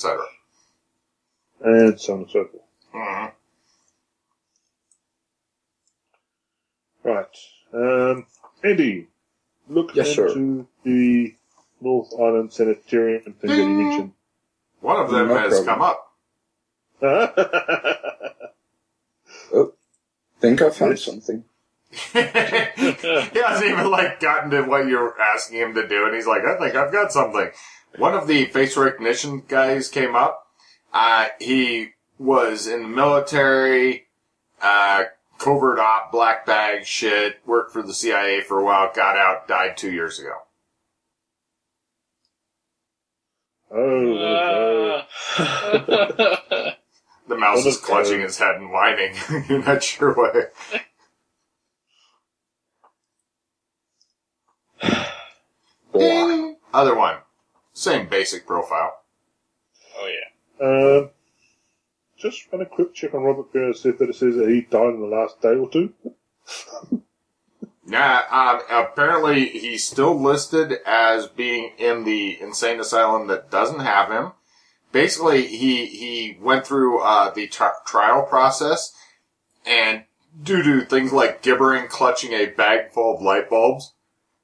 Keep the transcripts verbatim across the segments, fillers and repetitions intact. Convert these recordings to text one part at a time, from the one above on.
cetera. And so on and so forth. Mm-hmm. Right. Um, Andy, look Yes, into sir. the North Island Sanitarium thing that you mentioned. One of them No has problem. come up. Oh, think I found Yes. something. He hasn't even, like, gotten to what you're asking him to do, and he's like, I think I've got something. One of the face recognition guys came up. Uh, he was in the military, uh, covert op, black bag shit, worked for the C I A for a while, got out, died two years ago. Oh, Uh, The mouse What is is clutching that? his head and whining. You're not sure why. Ding! Other one. Same basic profile. oh yeah. Uh, just run a quick check on Robert Burns, see if it says that he died in the last day or two. Yeah, um, apparently he's still listed as being in the insane asylum that doesn't have him. Basically, he he went through uh, the t- trial process, and due to things like gibbering, clutching a bag full of light bulbs,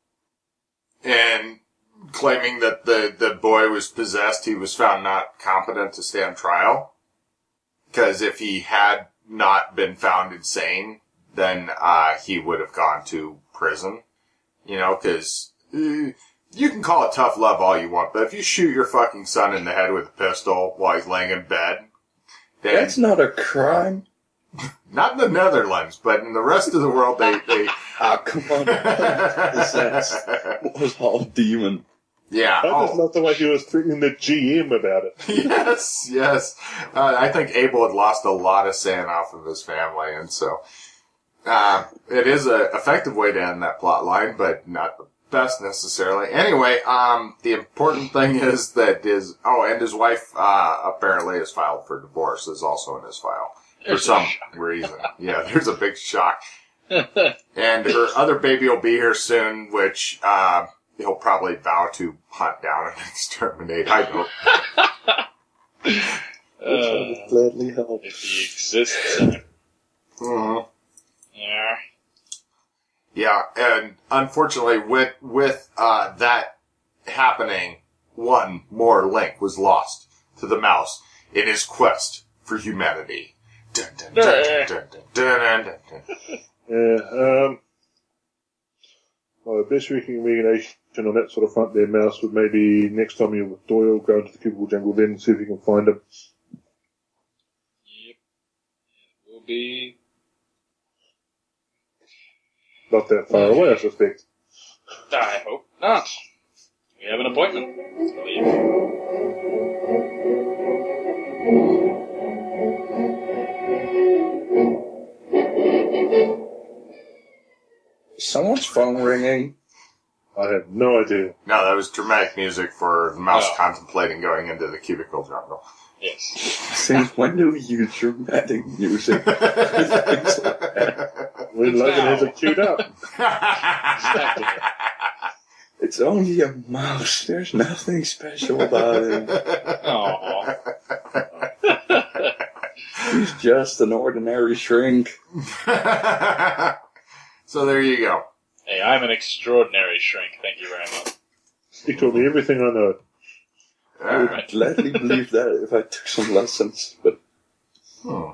and claiming that the, the boy was possessed, he was found not competent to stand trial. Because if he had not been found insane, then uh, he would have gone to prison. You know, because uh, you can call it tough love all you want, but if you shoot your fucking son in the head with a pistol while he's laying in bed, then... That's not a crime. Not in the Netherlands, but in the rest of the world, they... they Ah, come on. That was all demon. yeah. I just Oh. love the way he was threatening the G M about it. Yes, yes. Uh, I think Abel had lost a lot of sand off of his family, and so uh, it is an effective way to end that plot line, but not the best necessarily. Anyway, um, the important thing is that his oh, and his wife uh, apparently has filed for divorce is also in his file for There's some a shock. reason. Yeah, there's a big shock, and her other baby will be here soon, which. Uh, He'll probably vow to hunt down and exterminate. I hope. Which I would Uh, gladly help. if he exists. uh, Mm-hmm. Yeah. Yeah, and unfortunately, with with uh, that happening, one more link was lost to the mouse in his quest for humanity. Dun, dun, dun, dun, dun, dun, dun, dun, dun. Yeah, um, well, the best recommendation on that sort of front there, Mouse, would maybe next time you're with Doyle, go into the cubicle jungle then and see if you can find him. Yep. It will be. Not that far away, I suspect. I hope not. We have an appointment. I believe. Someone's phone ringing. I have no idea. No, that was dramatic music for the mouse Oh. contemplating going into the cubicle jungle. Yes. Since when do we use dramatic music? When It's Logan now. has it queued up. Exactly. It's only a mouse. There's nothing special about him. Aww. He's just an ordinary shrink. So there you go. Hey, I'm an extraordinary shrink. Thank you very much. He told me everything I know. I would Alright. gladly believe that if I took some lessons, but Hmm.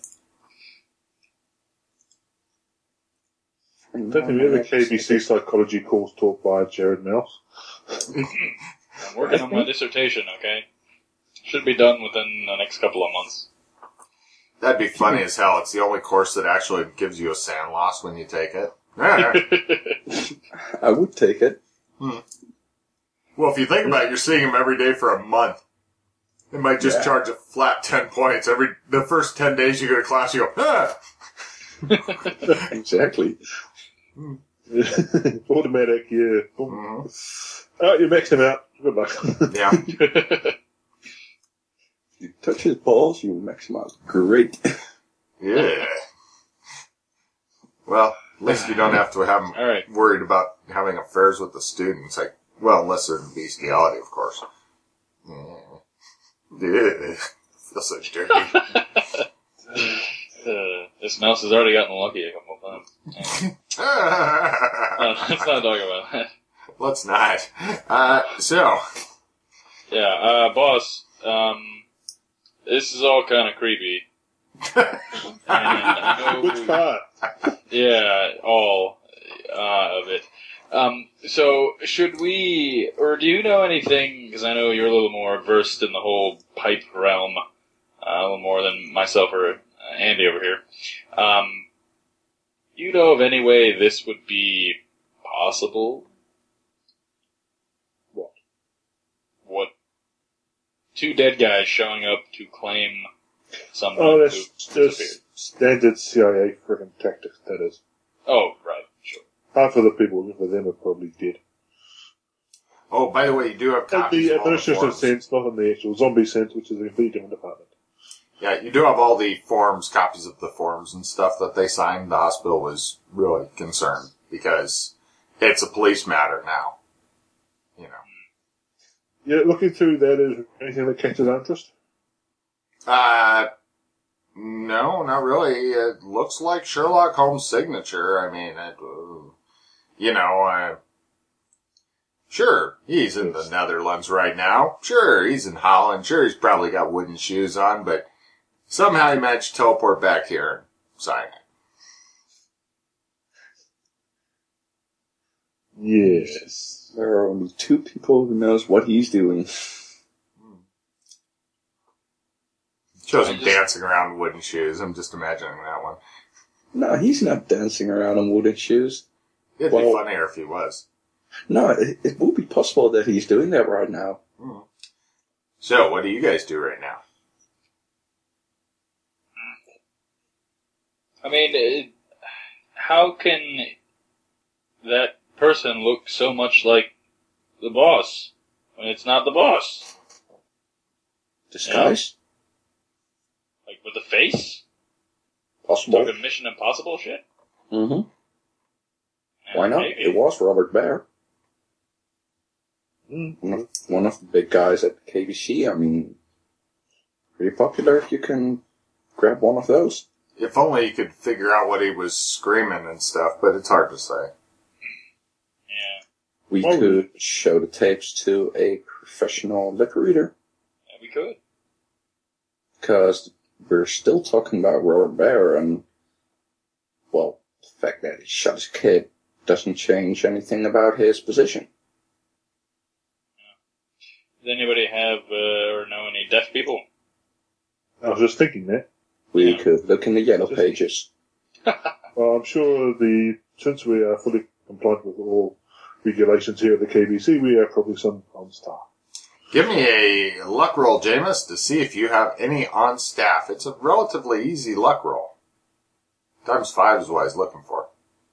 I don't think we have a K B C psychology course taught by Jared Mouse. I'm working on my dissertation, okay? Should be done within the next couple of months. That'd be funny as hell. It's the only course that actually gives you a sand loss when you take it. Alright. I would take it. Well, if you think about it, you're seeing him every day for a month. They might just Yeah. charge a flat ten points. Every the first ten days you go to class, you go, ah! Exactly. Automatic, yeah. Boom. Mhm. Oh, you maxed him out. Good luck. Yeah. You touch his balls, you max him out. Great. Yeah. Well, at least you don't have to have All right. them worried about having affairs with the students. Like, well, unless they're in bestiality, of course. Yeah. Ugh. Feels so dirty. Uh, this mouse has already gotten lucky a couple of times. Uh, let's not talk about that. Let's not. Uh, so. Yeah, uh, boss, um, this is all kind of creepy. And I know, Which part? yeah, all uh, of it. Um, so, should we, or do you know anything, because I know you're a little more versed in the whole pipe realm, uh, a little more than myself or uh, Andy over here. Um, do you know of any way this would be possible? What? What? Two dead guys showing up to claim someone Oh, who that's disappeared. just standard C I A freaking tactics, that is. Oh, right, sure. Half of the people looking for them are probably dead. Oh, by the way, you do have In copies the of all the administrative forms. sense, not in the actual zombie sense, which is a completely different department. Yeah, you do have all the forms, copies of the forms and stuff that they signed. The hospital was really concerned because it's a police matter now. You know. Yeah, looking through that, is there anything that catches our interest? Uh, no, not really. It looks like Sherlock Holmes' signature. I mean, it, uh, you know, uh, sure, he's in the Netherlands right now. Sure, he's in Holland. Sure, he's probably got wooden shoes on, but somehow he managed to teleport back here and sign it. Yes. There are only two people who knows what he's doing. Shows I him just- dancing around in wooden shoes. I'm just imagining that one. No, he's not dancing around in wooden shoes. It'd Well- be funnier if he was. No, it, it would be possible that he's doing that right now. Mm. So, what do you guys do right now? I mean, it, how can that person look so much like the boss when it's not the boss? Disguise? Like, with the face? Possible. Talking Mission Impossible shit? Mm-hmm. Yeah, Why not? maybe. It was Robert Baer. Mm. One of, one of the big guys at K B C. I mean, pretty popular if you can grab one of those. If only you could figure out what he was screaming and stuff, but it's hard to say. Yeah, We Oh. could show the tapes to a professional lip reader. yeah, we could. Because we're still talking about Robert Baer, and, well, the fact that he shot his kid doesn't change anything about his position. Does anybody have, uh, or know any deaf people? I was just thinking that. We Yeah. could look in the yellow Just- pages. Well, I'm sure the since we are fully compliant with all regulations here at the K B C, we are probably some on staff. Give me a luck roll, Jameis, to see if you have any on staff. It's a relatively easy luck roll. Times five is what I was looking for.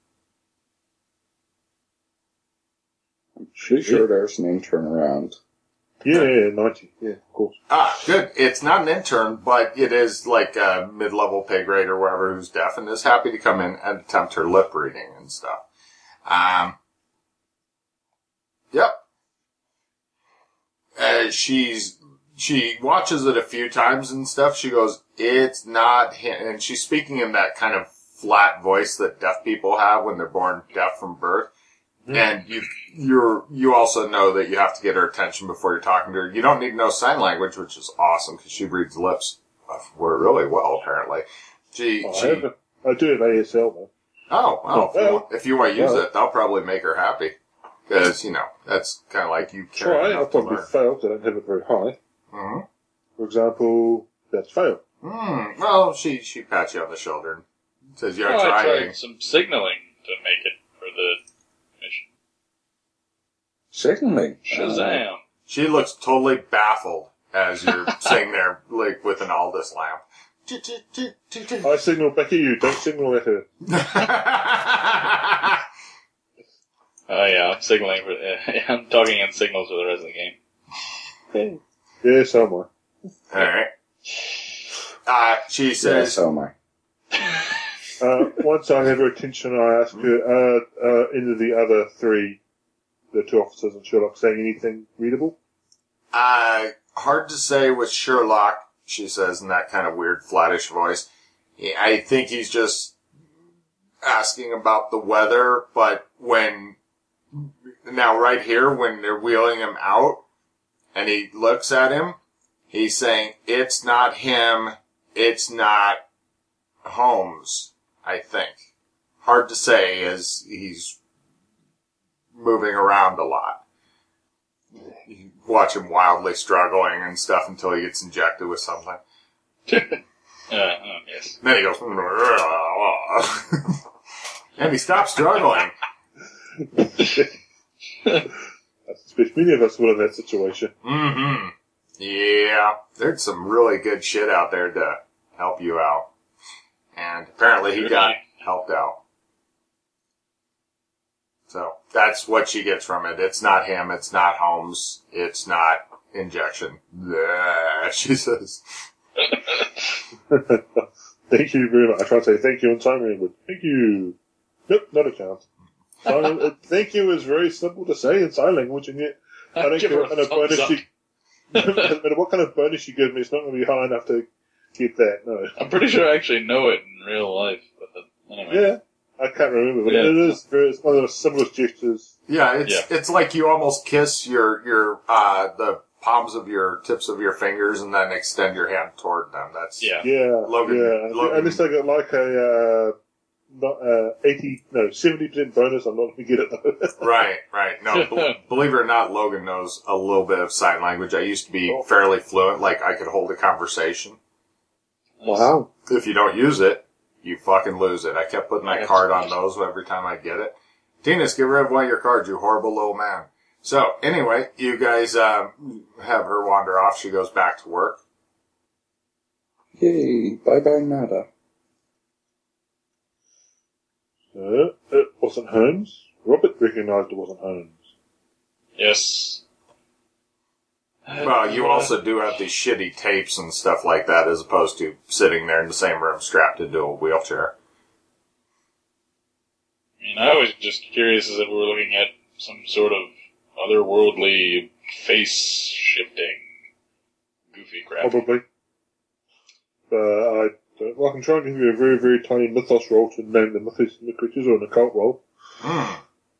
I'm pretty sure there's an intern around. Yeah, yeah, ninety. Yeah, of course. Ah, good. It's not an intern, but it is like a mid-level pay grade or whatever who's deaf and is happy to come in and attempt her lip reading and stuff. Um, yep. Uh, she's, she watches it a few times and stuff. She goes, it's not him. And she's speaking in that kind of flat voice that deaf people have when they're born deaf from birth. Mm. And And you, you're, you also know that you have to get her attention before you're talking to her. You don't need to know sign language, which is awesome because she reads lips uh, really well, apparently. She, I, she, have a, I do have A S L though. oh, oh, if, you Well, want, if you want to use well. it, that'll probably make her happy. Because, you know, that's kind of like you care Try. enough I've to probably learn. failed. I don't have it very high. Mm-hmm. For example, that's failed. Mm, well, she, she pats you on the shoulder and says, you're Oh, I trying. tried some signaling to make it for the mission. Secondly, Shazam! She looks totally baffled as you're sitting there, like, with an Aldous lamp. I signal back at you. Don't signal at her. Oh yeah, I'm signaling for. Uh, I'm talking in signals for the rest of the game. Yeah, so am I. Alright. Uh, she yeah, says, so am I. Uh, once I have her attention, I ask her, uh, uh, into the other three, the two officers and Sherlock, saying anything readable? uh, hard to say with Sherlock, she says in that kind of weird, flattish voice. I think he's just asking about the weather, but when, now right here, when they're wheeling him out, and he looks at him, he's saying, it's not him, it's not Holmes, I think. Hard to say as he's moving around a lot. You watch him wildly struggling and stuff until he gets injected with something. uh, oh, yes. Then he goes, and he stops struggling. I suspect many of us were in that situation. Mm-hmm. Yeah, there's some really good shit out there to help you out. And apparently he got helped out. So, that's what she gets from it. It's not him, it's not Holmes, it's not injection. Bleh, she says. Thank you very much. I try to say thank you in sign language. Thank you. Nope, not a chance. Sign, uh, thank you is very simple to say in sign language, and yet I don't Give care her what a kind of bonus thumbs you, no matter what kind of bonus you give me, it's not going to be high enough to get that. No. I'm pretty sure I actually know it in real life. But anyway. Yeah, I can't remember, but Yeah. it is very. It's one of the simplest gestures. Yeah, it's Yeah. it's like you almost kiss your your uh the palms of your tips of your fingers and then extend your hand toward them. That's Yeah. Yeah, Logan- yeah. Logan- Unless I got like a uh, not uh, eighty, no, seventy percent bonus, I'm not going to get it though. right, right. No, be- believe it or not, Logan knows a little bit of sign language. I used to be Oh. fairly fluent, like I could hold a conversation. Wow. If you don't use it, you fucking lose it. I kept putting that That's card on nice. those every time I get it. Tinas, get rid of one of your cards, you horrible little man. So, anyway, you guys um, have her wander off. She goes back to work. Yay, bye-bye nada. Uh, it wasn't Holmes. Robert recognised it wasn't Holmes. Yes. Well, you also do have these shitty tapes and stuff like that as opposed to sitting there in the same room strapped into a wheelchair. I mean, I was just curious as if we were looking at some sort of otherworldly face-shifting goofy crap. Probably. Uh, I don't, well, I can try and give you a very, very tiny mythos roll to name the mythos and the creatures, or an occult roll. Mm.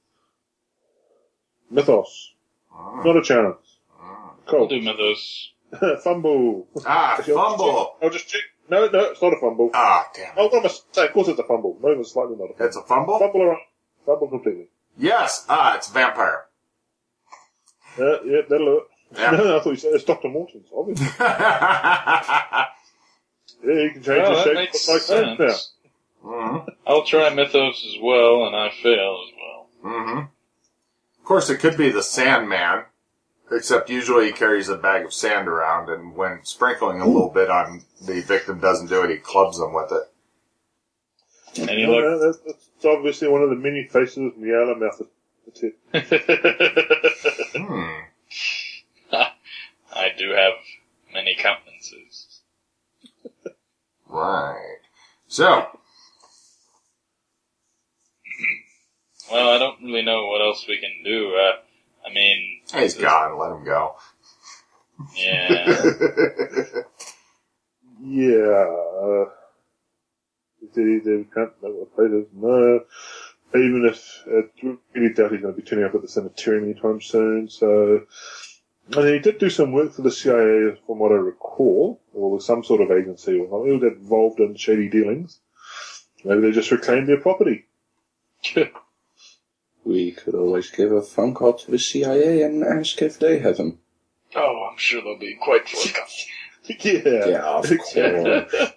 Mythos. Mm. Not a chance. I'll Occult. do mythos. Fumble. Ah, Actually, I'll just fumble! check- I'll just check. No, no, it's not a fumble. Ah, damn Oh, it. what am I saying? Of course it's a fumble. Not even slightly not a fumble. It's a fumble? Fumble around. Fumble completely. Yes! Ah, it's a vampire. Uh, yeah, that'll do it. Yeah. No, no, I thought you said it's Doctor Morton's, obviously. mm-hmm. Yeah, you can change Well, the that shape makes like that now. sense. I'll try mythos as well, and I fail as well. Mm-hmm. Of course, it could be the Sandman, except usually he carries a bag of sand around, and when sprinkling a little bit on the victim doesn't do it, he clubs them with it. Any Yeah, luck? that's, that's obviously one of the many faces of Meowla method. That's it. Hmm. I do have many countenances. Right. So, Well, I don't really know what else we can do. Uh, I mean, he's gone. Let him go. yeah. Yeah. Uh, did he, did he can't know what fate is? No. Even if, uh, really doubt he's going to be turning up at the sanitarium anytime soon, so. And he did do some work for the C I A, from what I recall, or with some sort of agency or something. He was involved in shady dealings. Maybe they just reclaimed their property. We could always give a phone call to the C I A and ask if they have him. Oh, I'm sure they'll be quite forthcoming. yeah. Yeah, of course.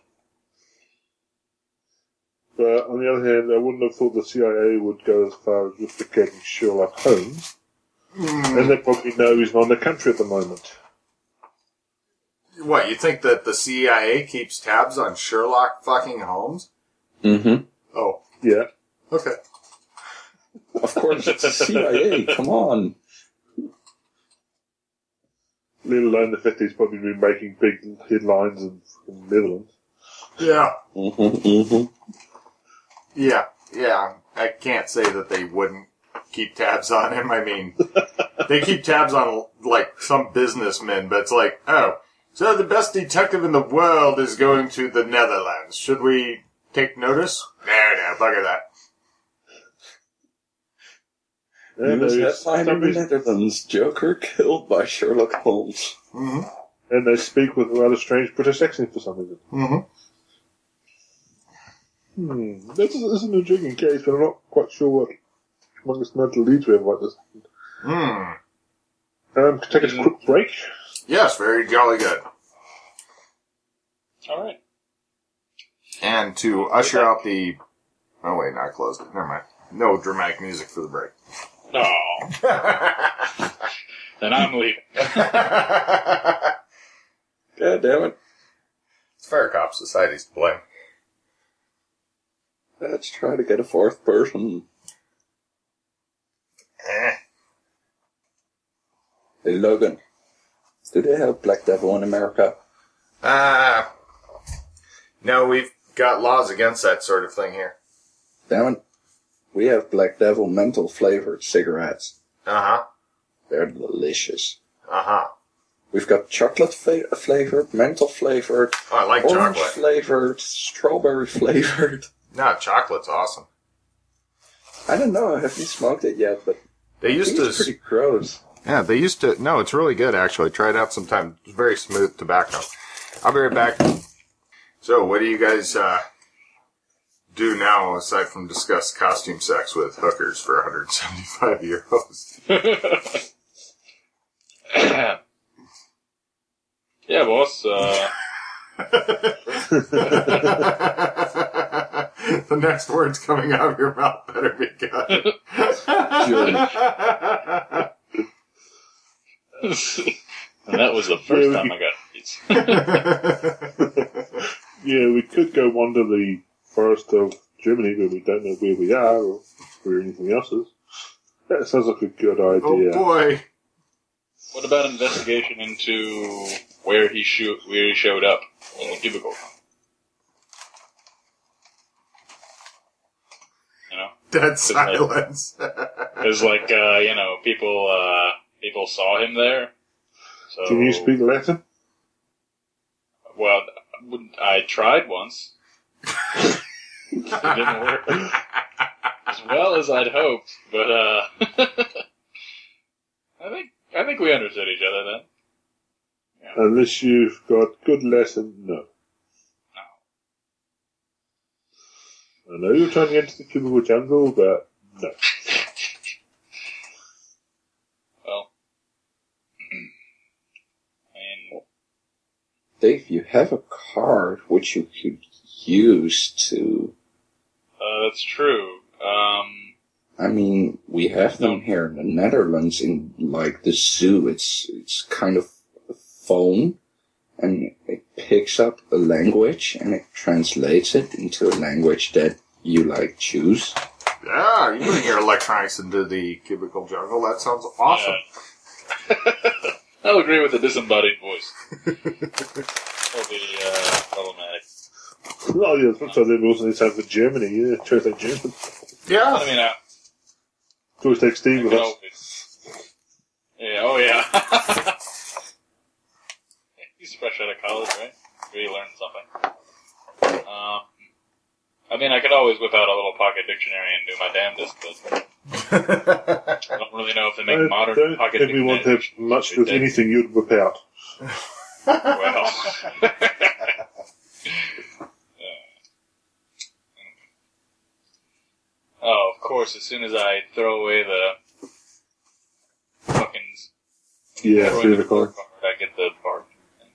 But on the other hand, I wouldn't have thought the C I A would go as far as replicating Sherlock Holmes. And they probably know he's not in the country at the moment. What, you think that the C I A keeps tabs on Sherlock fucking Holmes? Mm-hmm. Oh, Yeah. okay. Of course, it's the C I A. Come on. Let alone the fact that he's probably been making big headlines in fucking Netherlands. Yeah. Mm-hmm. Mm-hmm. Yeah. Yeah. I can't say that they wouldn't keep tabs on him. I mean, they keep tabs on like some businessmen, but it's like, oh, so the best detective in the world is going to the Netherlands. Should we take notice? No, no, bugger that. And News there's headline in the somebody's- Netherlands, Joker killed by Sherlock Holmes. Mm-hmm. and they speak with a rather strange British accent for some reason. Mm-hmm. Hmm, this is, this is an intriguing case, but I'm not quite sure what amongst mental leads we have about this. Hmm. Um, take a quick break. Yes, very jolly good. All right. And to usher out the... Oh, wait, no, I closed it. Never mind. No dramatic music for the break. No. Then I'm leaving. God damn it. It's Fair Cop Society's to blame. Let's try to get a fourth person. Eh. Hey, Logan. Do they have Black Devil in America? Uh, no, we've got laws against that sort of thing here. Damn it. We have Black Devil mental flavored cigarettes. Uh-huh. They're delicious. Uh-huh. We've got chocolate fa- flavored, mental flavored, Oh, I like orange chocolate. flavored, strawberry flavored. No, chocolate's awesome. I don't know, I haven't smoked it yet, but They I used think to... it's pretty gross. Yeah, they used to... No, it's really good, actually. Try it out sometime. It's very smooth tobacco. I'll be right back. So, what do you guys uh, do now, aside from discuss costume sex with hookers for one hundred seventy-five euros? Yeah, boss. Uh, The next words coming out of your mouth better be good. and that was the first time I got these. Yeah, we could go wander the forest of Germany, but we don't know where we are or where anything else is. That sounds like a good Oh idea. boy. What about investigation into where he shoot, where he showed up in the cubicle? You know, Dead silence. because like uh, you know, people uh, people saw him there. So, Can you speak Latin? Well, I tried once. It didn't work as well as I'd hoped, but uh, I think I think we understood each other then. Unless you've got good Latin, no. I know you're trying to get into the cubicle jungle, but no. Well, I mean, Dave, you have a card which you could use to... uh, that's true. Um, I mean, we have them here in the Netherlands in, like, the zoo. It's it's kind of a phone, and it picks up a language, and it translates it into a language that you, like, choose. Yeah, you bring your electronics into the cubicle jungle. That sounds awesome. yeah. I'll agree with the disembodied voice. That'll be uh, problematic. Oh, yeah, that's what they also need to have for Germany. Yeah, try to take German. Yeah. I mean, I, Always take Steve I with could us. always. Yeah. Oh yeah. He's fresh out of college, right? Really learned something. Um, I mean, I could always whip out a little pocket dictionary and do my damnedest, but I don't really know if they make I modern don't pocket think we dictionary. want to have much with anything you'd whip out. Well. Oh, of course, as soon as I throw away the fucking... Yeah, throw through in the car. card, I get the bark thing.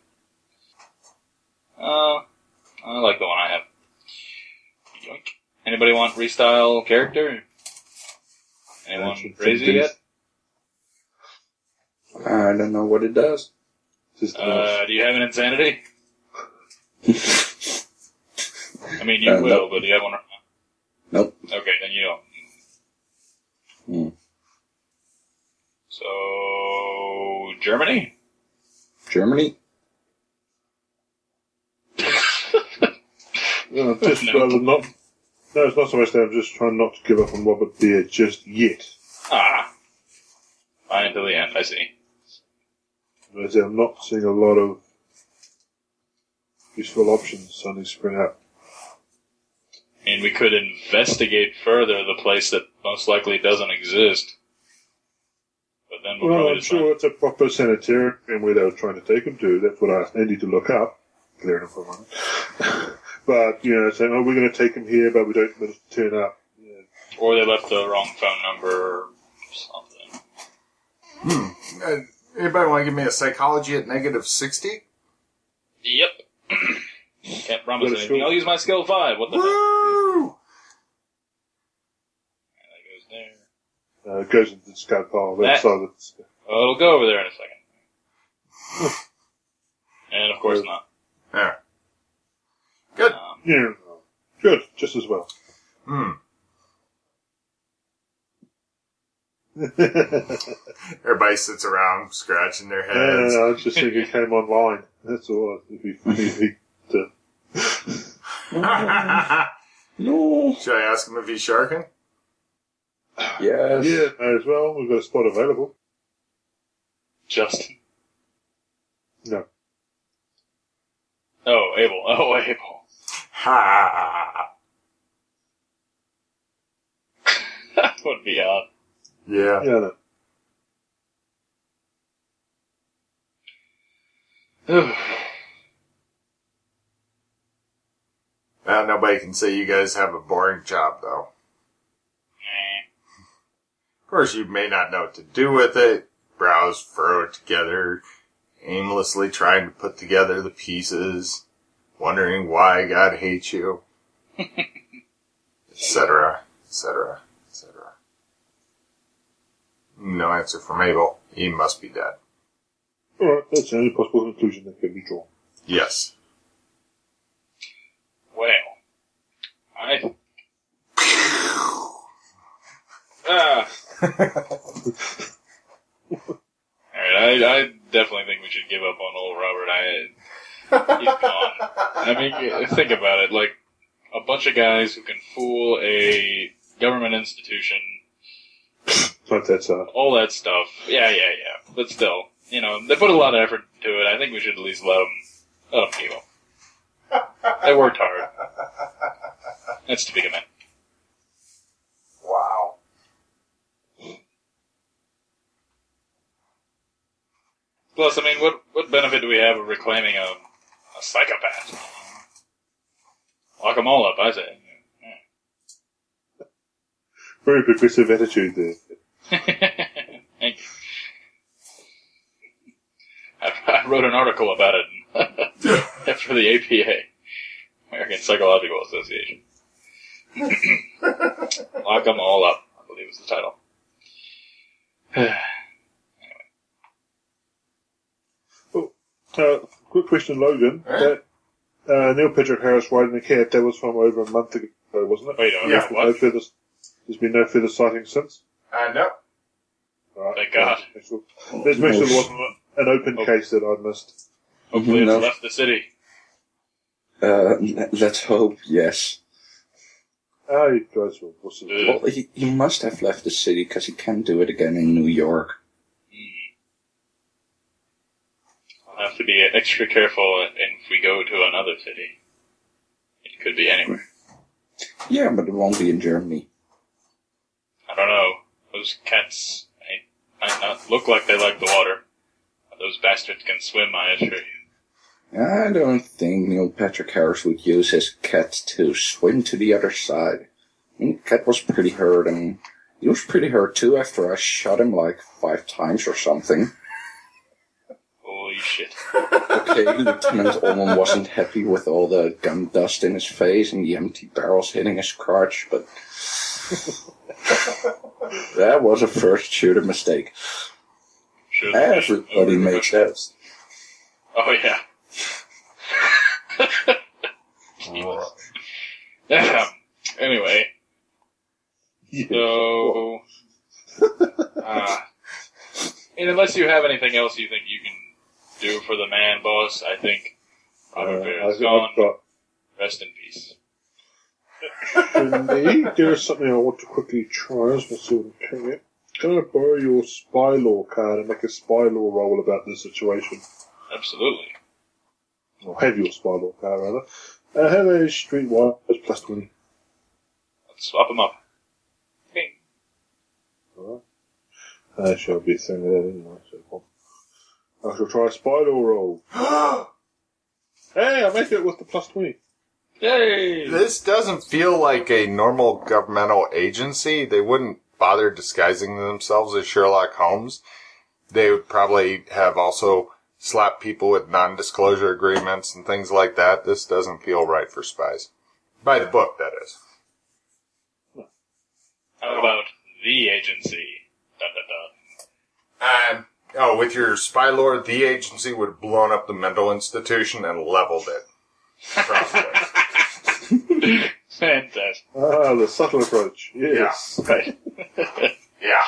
Uh, I like the one I have. Yoink. Anybody want restyle character? Anyone That's crazy yet? I don't know what it does. Just Uh, do you have an insanity? I mean, you Uh, will, nope. but do you have one? Nope. Okay, then you don't. Hmm. So, Germany? Germany? no, just No. rather not. No, it's not so much that I'm just trying not to give up on Robert Beard just yet. Ah. Fine until the end, I see. As I'm not seeing a lot of useful options suddenly spring up. I mean, we could investigate further the place that most likely doesn't exist. But then we'll Well, probably I'm just sure it's a proper sanitarium where they were trying to take him to. That's what I need to look up. Clearing him for a moment. But, you know, saying, oh, we're going to take him here, but we don't want to turn up. Yeah. Or they left the wrong phone number or something. Hmm. Uh, anybody want to give me a psychology at negative sixty? Yep. Can't promise Well, anything. sure. I'll use my skill five. What the hell? Woo! That goes there. Uh, it goes into the scout pile. That- That's all that's... Well, it'll go over there in a second. And of course Yeah. not. There. Good. Um, Yeah. Good. Just as well. Hmm. no, Everybody sits around scratching their no, heads. no, I was just thinking it came online. That's all. It'd be funny to... No. Should I ask him if he's sharking? Yes. Yeah, may as well. We've got a spot available. Justin. No. Oh, Abel. Oh, Abel. Ha! That would be odd. Yeah. Yeah, no. Well, nobody can say you guys have a boring job, though. Of course, you may not know what to do with it. Browse, furrow it together, aimlessly trying to put together the pieces, wondering why God hates you, et cetera, et cetera, et cetera. No answer from Abel. He must be dead. Alright, that's the only possible conclusion that can be drawn. Yes. Well, I. Ah. Alright, I, I definitely think we should give up on old Robert. I, he's gone. I mean, think about it. Like, a bunch of guys who can fool a government institution, But that's, uh, all that stuff. Yeah, yeah, yeah. But still, you know, they put a lot of effort into it. I think we should at least let them, let them keep them. They worked hard. That's to be commended. Wow. Plus, I mean, what what benefit do we have of reclaiming a, a psychopath? Lock them all up, I say. very progressive attitude there. Thank you. I, I wrote an article about it for the A P A, American Psychological Association. Lock them all up, I believe was the title. Uh, quick question, Logan. That, uh, Neil Patrick Harris riding the cat, that was from over a month ago, wasn't it? Wait, no, Yeah, There's been what? No further, there's been no further sightings since? Uh, no. Right. Thank God. Let's make sure, let's make sure there wasn't an open Oh. case that I'd missed. Hopefully No. it's left the city. Uh, let's hope, yes. Ah, you guys will. What's it? Uh, Well, he, he must have left the city because he can't do it again in New York. I'll have to be extra careful if we go to another city. It could be anywhere. Yeah, but it won't be in Germany. I don't know. Those cats they might not look like they like the water. But those bastards can swim, I assure you. I don't think Neil Patrick Harris would use his cat to swim to the other side. I mean, the cat was pretty hurt, and he was pretty hurt too after I shot him like five times or something. Holy shit. Okay, Lieutenant Ullman wasn't happy with all the gun dust in his face and the empty barrels hitting his crotch, but that was a first shooter mistake. Sure Everybody makes that. Oh, yeah. Oh. Yeah. Anyway, Yeah. so... Uh, and unless you have anything else you think you can do for the man, boss, I think Robert Uh, Bear I've, is gone. I've got, Rest in peace. for me, there is something I want to quickly try. Let's see what I'm doing. Can I borrow your spy law card and make a spy law roll about this situation? Absolutely. Or have your spy law card, rather. Uh, have a streetwise plus twenty. Let's swap them up. Bing. Alright. That shall be a thing there anyway, so I shall try a spy law roll. Hey, I make it with the plus twenty. Yay! This doesn't feel like a normal governmental agency. They wouldn't bother disguising themselves as Sherlock Holmes. They would probably have also slapped people with non-disclosure agreements and things like that. This doesn't feel right for spies. By the book, that is. How about the agency? Dun, dun, dun. Um, oh, with your spy lore, the agency would have blown up the mental institution and leveled it. Probably. Fantastic. Ah, the subtle approach. Yes. Right. Yeah.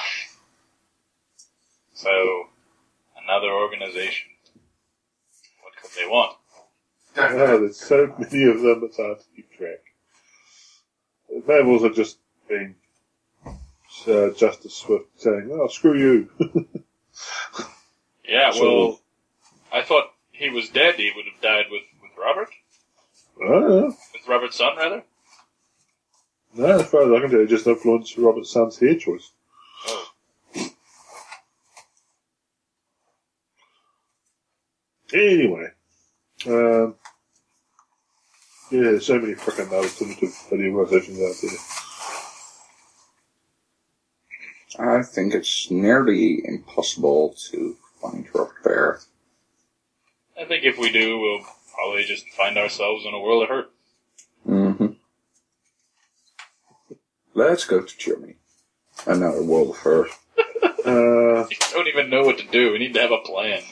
So, another organization. What could they want? Ah, there's so many of them, it's hard to keep track. The Mavels are just being uh, Justice Swift saying, oh, screw you. Yeah, So- well, I thought he was dead. He would have died with, with Robert? Ah, With Robert's son, rather? no, as far as I can tell, it just influenced Robert's son's hair choice. Oh. Anyway, um, yeah, there's so many frickin' alternative bloody organizations out there. I think it's nearly impossible to find Robert there. I think if we do, we'll probably just find ourselves in a world of hurt. Mm-hmm. Let's go to Germany. Another world of hurt. Uh, We don't even know what to do. We need to have a plan.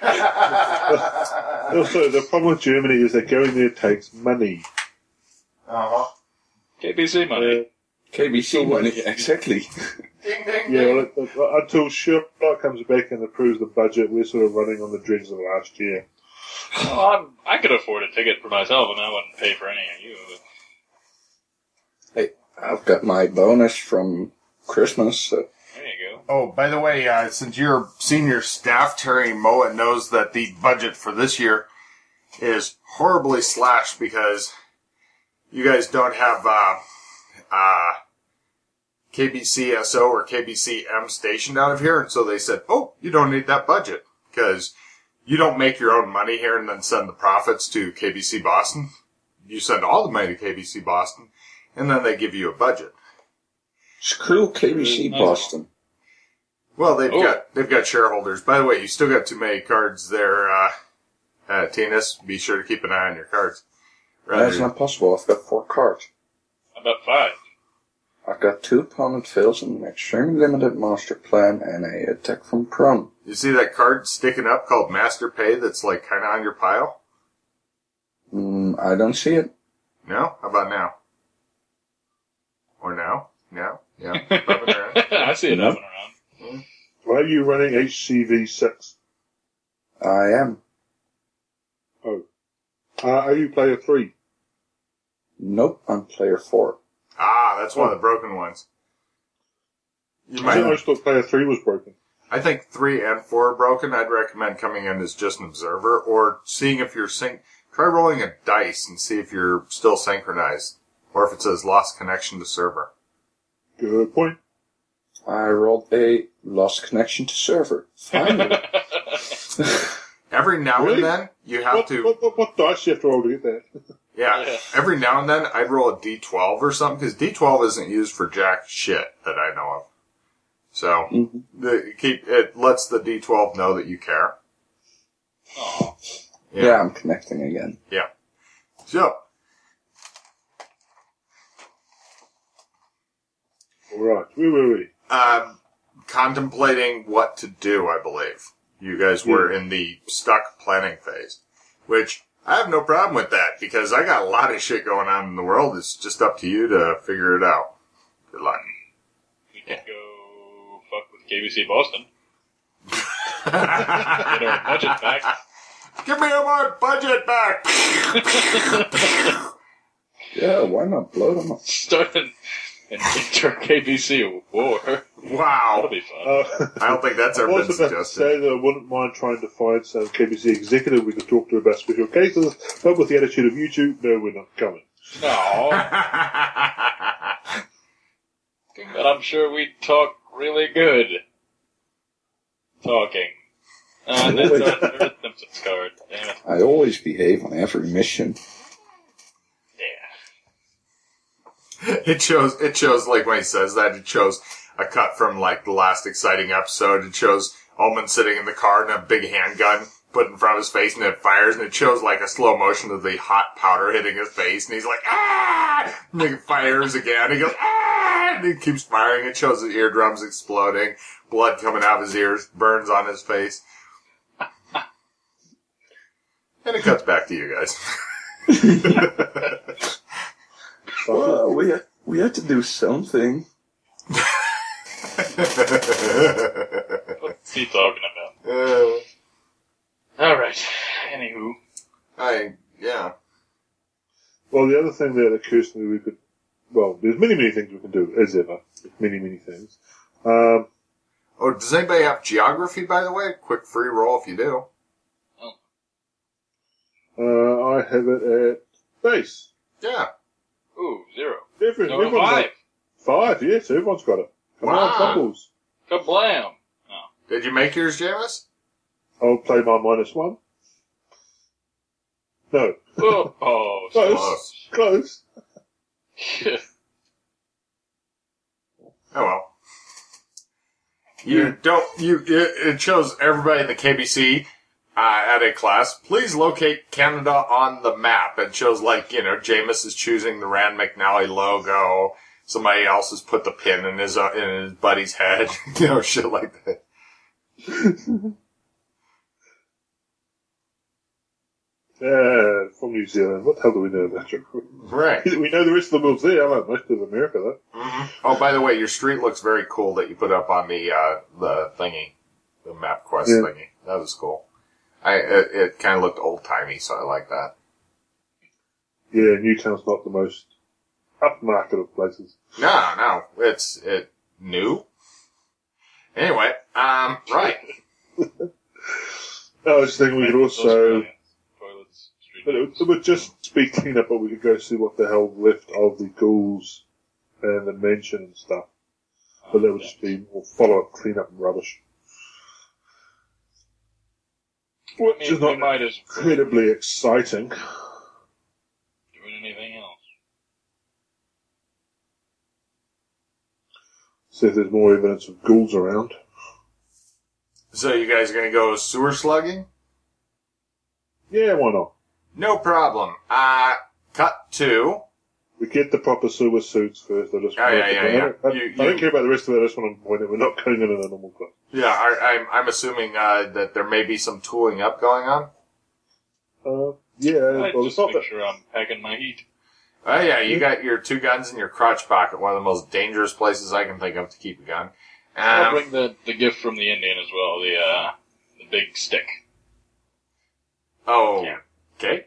also, the problem with Germany is that going there takes money. Uh-huh. K B C money. Uh, K B C So what- money, exactly. Ding, ding, yeah, ding. well, it- it- until Sherlock comes back and approves the budget, we're sort of running on the dregs of last year. Well, I'm, I could afford a ticket for myself, and I wouldn't pay for any of you. But Hey, I've got my bonus from Christmas. So there you go. Oh, by the way, uh, since you're senior staff, Terry Mowat knows that the budget for this year is horribly slashed because you guys don't have uh, uh, K B C S O or K B C M stationed out of here. And so they said, oh, you don't need that budget because you don't make your own money here and then send the profits to K B C Boston. You send all the money to K B C Boston, and then they give you a budget. screw K B C Nice. Boston. Well, they've Oh. got they've got shareholders. By the way, you still got too many cards there, uh, uh, Tinas. Be sure to keep an eye on your cards. That's not possible. I've got four cards. About five. I've got two opponent fails, an extremely limited master plan, and a attack from prone. You see that card sticking up called Master Pay that's like kind of on your pile? Mm, I don't see it. No? How about now? Or now? Now? Yeah. Rubbing around. I see it No. moving around. Why are you running H C V six? I am. Oh. Uh, are you player three? Nope, I'm player four. Ah, that's one of the broken ones. You I might. always thought player three was broken. I think three and four are broken. I'd recommend coming in as just an observer or seeing if you're sync. Try rolling a dice and see if you're still synchronized or if it says lost connection to server. Good point. I rolled a lost connection to server. Finally. Every now Really? and then you have What, to. what, what, what dice do you have to roll to get that? Yeah, Yeah. every now and then I'd roll a d twelve or something because d twelve isn't used for jack shit that I know of. So hmm the keep it lets the d twelve know that you care. Aw. Yeah. I'm connecting again. So Alright, where were we? um, contemplating what to do, I believe you guys were in the stuck planning phase, which I have no problem with that because I got a lot of shit going on in the world. It's just up to you to figure it out. Good luck. We could go fuck with K B C Boston. Get our budget back. Give me my budget back. Yeah, why not blow them up? Start an and inter K B C war. Wow. That'll be fun. Uh, I don't think that's I ever been was about to suggested. say that I wouldn't mind trying to find some K B C executive we could talk to about special cases, but with the attitude of YouTube, no, we're not coming. No, but I'm sure we'd talk really good. Talking. Uh, and that's our Earth Simpsons card. Damn it. I always behave on every mission. Yeah. It shows, it shows, like, when he says that, it shows a cut from, like, the last exciting episode. It shows Ullman sitting in the car and a big handgun put in front of his face, and it fires, and it shows, like, a slow motion of the hot powder hitting his face, and he's like, ah! And it fires again. He goes, ah! And he keeps firing. It shows his eardrums exploding, blood coming out of his ears, burns on his face. And it cuts back to you guys. Well, we had, we had to do something. What's he talking about? uh, Alright. Anywho. I, yeah. Well, the other thing that occurs to me we could, well, there's many, many things we can do, as ever. Many, many things. Um, Oh, does anybody have geography, by the way? Quick free roll if you do. uh, I have it at base. Yeah. Ooh, zero. Every, No, everyone's five. got- Five, yes, everyone's got it. Come Wow. on, couples. Kablam! Did you make yours, Jameis? I'll play my minus one. No. Oh, oh, Close. Close. Close. Oh well. You don't, you, it, it shows everybody in the K B C, uh, at a class, please locate Canada on the map. It shows, like, you know, Jameis is choosing the Rand McNally logo. Somebody else has put the pin in his, uh, in his buddy's head. You know, shit like that. Uh, from New Zealand. What the hell do we know about you? Right. We know the rest of the world's there. I like most of America, though. Mm-hmm. Oh, by the way, your street looks very cool that you put up on the, uh, the thingy. The map quest Yeah. thingy. That was cool. I, it, it kind of looked old-timey, so I like that. Yeah, Newtown's not the most upmarket of places. No, no, it's, it, new. Anyway, um, right. I was just thinking we could also, Toilets, street but it would, it would just be cleanup, but we could go see what the hell left of the ghouls and the mansion and stuff. But that would just be more follow-up cleanup and rubbish. I Which mean, is we not might as well incredibly exciting. doing anything else. See if there's more evidence of ghouls around. So you guys are gonna go sewer slugging? Yeah, why not? No problem. Uh, cut to, We get the proper sewer suits first. I just Oh, yeah, yeah, I, yeah. don't- I, You- I don't you- care about the rest of it. I just want to point that we're not going in a normal class. yeah, I, I'm, I'm assuming, uh, that there may be some tooling up going on. Uh, yeah, I well, just it's not make that. sure I'm packing my heat. Oh yeah, you got your two guns in your crotch pocket, one of the most dangerous places I can think of to keep a gun. I'll Um, bring the, the gift from the Indian as well, the uh, the big stick. oh, Yeah. okay.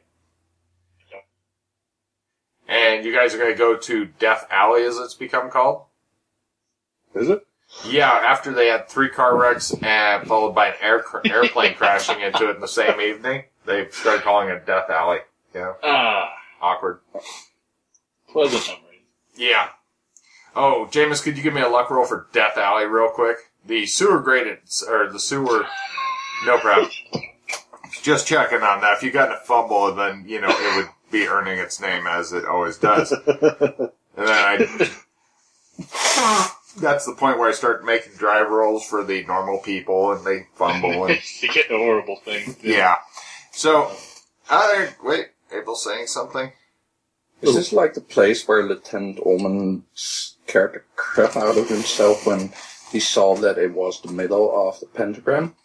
And you guys are gonna go to Death Alley, as it's become called? Is it? Yeah, after they had three car wrecks and followed by an air airplane crashing into it in the same evening, they started calling it Death Alley. Yeah, Ah, awkward. pleasant memories. Yeah. Oh, Jameis, could you give me a luck roll for Death Alley real quick? The sewer graded, or the sewer, no problem. Just checking on that. If you got a fumble, then, you know, it would be earning its name as it always does. And then I, that's the point where I start making drive rolls for the normal people and they fumble and, You get the horrible thing. yeah. So, other, wait, April's saying something? Is this like the place where Lieutenant Ullman scared the crap out of himself when he saw that it was the middle of the pentagram?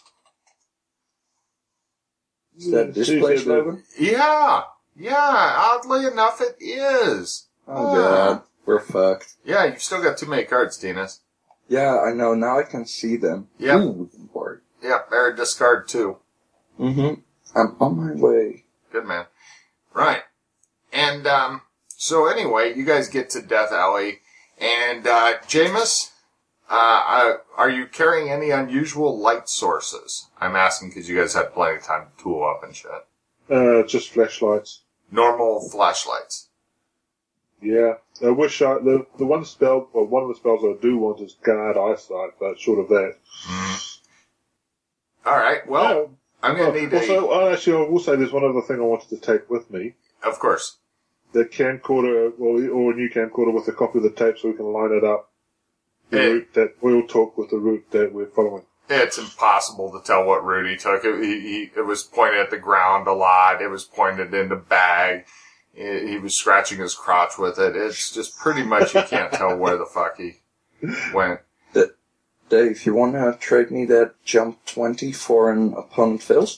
Is that this Seems place, like Logan? Yeah. Yeah, oddly enough it is. Oh god, we're fucked. Yeah, you've still got too many cards, Tinas. Yeah, I know, now I can see them. Yep. Ooh, bored. Yep, they're discard two. Mm-hmm. I'm on my way. Good man. Right. And, um, so anyway, you guys get to Death Alley, And, uh, Jameis, uh, uh, are you carrying any unusual light sources? I'm asking because you guys had plenty of time to tool up and shit. Uh, just flashlights. Normal flashlights. Yeah. I wish I, the, the one spell, well, one of the spells I do want is guard eyesight, but short of that. Mm. Alright, well, Yeah. I'm gonna Oh, need also, a... oh, actually, I will say there's one other thing I wanted to take with me. Of course. The camcorder, well, or a new camcorder with a copy of the tape so we can line it up. The Hey. route that we'll talk with the route that we're following. It's impossible to tell what route he took. It, he, he, it was pointed at the ground a lot. It was pointed in the bag. He, he was scratching his crotch with it. It's just pretty much you can't tell where the fuck he went. Dave, you want to trade me that jump twenty for an opponent fails?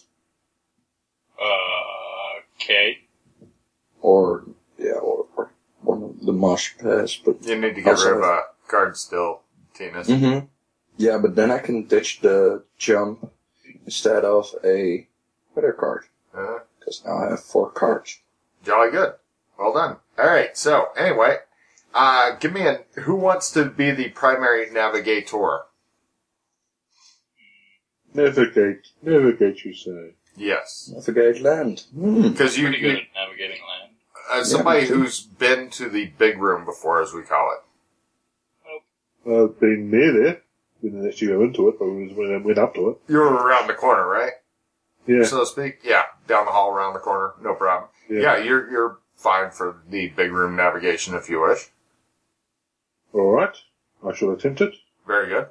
Uh, okay. Or, yeah, or, or one of the mosh pass, but... You need to get Also- rid of a card still, Tinas. Mm-hmm. Yeah, but then I can ditch the jump instead of a better card. Uh, Because now I have four cards. jolly good. Well done. Alright, so, anyway, uh, give me a, who wants to be the primary navigator? Navigate. Navigate, you say. Yes. Navigate land. Hmm. Because you, Pretty good you at navigating land. uh, somebody me too. who's been to the big room before, as we call it. I've been near there. Didn't actually go into it, but we went, went up to it. You were around the corner, right? Yeah. So to speak? Yeah. Down the hall, around the corner. No problem. Yeah. Yeah, you're, you're fine for the big room navigation if you wish. Alright. I shall attempt it. Very good.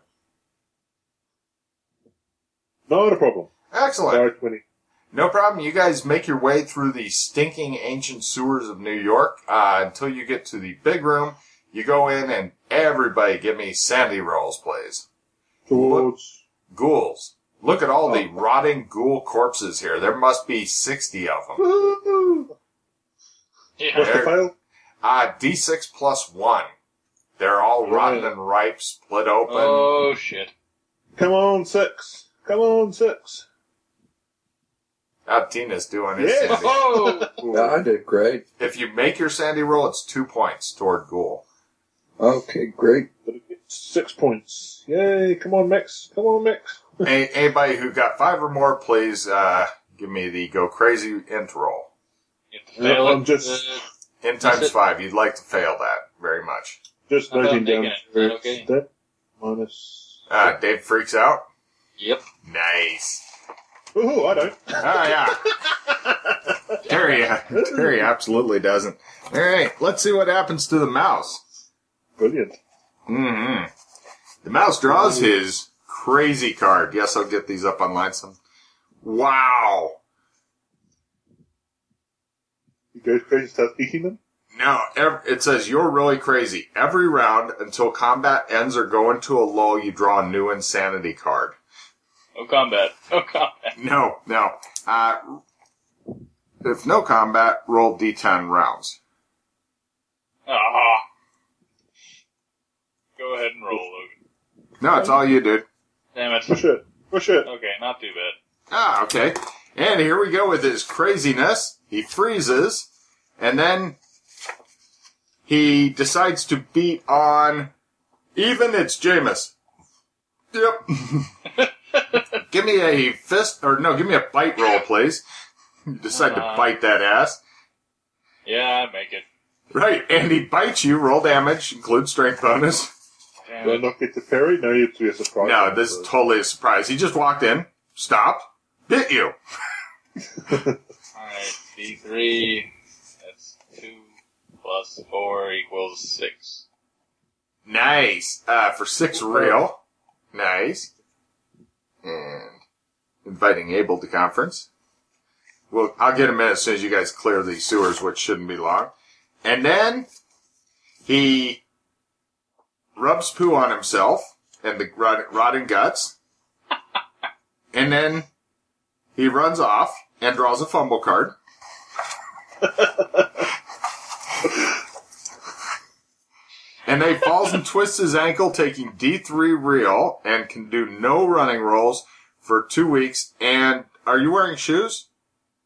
Not a problem. Excellent. Sorry, twenty. No problem. You guys make your way through the stinking ancient sewers of New York uh, until you get to the big room. You go in and everybody give me sandy rolls, please. Towards... Ghouls. Look at all the Oh. rotting ghoul corpses here. There must be sixty of them. Woohoo! Yeah. What's the There- fail? Uh, D six plus one. They're all Yeah. rotten and ripe, split open. Oh, shit. Come on, six. Come on, six. Now Tina's doing his Yes. sandy. Oh! Yeah, I did great. If you make your sandy roll, it's two points toward ghoul. Okay, great. Six points. Yay, come on, Max. Come on, Max. A- anybody who got five or more, please uh, give me the go crazy int roll. You have to fail Uh, it. I'm just- Uh, Int times it? five. You'd like to fail that very much. Just How about noting down making it? Is that okay? that minus... Uh, Dave freaks out. yep. Nice. Ooh, I don't. Oh, yeah. Terry, uh, Terry absolutely doesn't. All right, let's see what happens to the mouse. Brilliant. Mm-hmm. The mouse draws his crazy card. Yes, I'll get these up online some. Wow. He goes crazy and starts eating them. No, ev- it says you're really crazy. Every round until combat ends or go into a lull, you draw a new insanity card. No combat. No combat. No, no. Uh, if no combat, roll d ten rounds. Ah. Go ahead and roll, Logan. No, it's all you, dude. Damn it. Push it. Push it. Okay, not too bad. Ah, okay. And here we go with his craziness. He freezes, and then he decides to beat on even. It's Jameis. Yep. Give me a fist, or no, give me a bite roll, please. You decide to Uh. bite that ass. Yeah, I make it. Right, and he bites you. Roll damage, include strength bonus. Damn Do I it. not get to parry? No, you have to be a surprise. No, this is totally a surprise. He just walked in, stopped, bit you. Alright, D three. That's two plus four equals six. Nice. Uh, for six real. Nice. And inviting Abel to conference. Well, I'll get him in as soon as you guys clear these sewers, which shouldn't be long. And then he rubs poo on himself and the rot- rotten guts. And then he runs off and draws a fumble card. And then he falls and twists his ankle, taking D three real, and can do no running rolls for two weeks. And are you wearing shoes?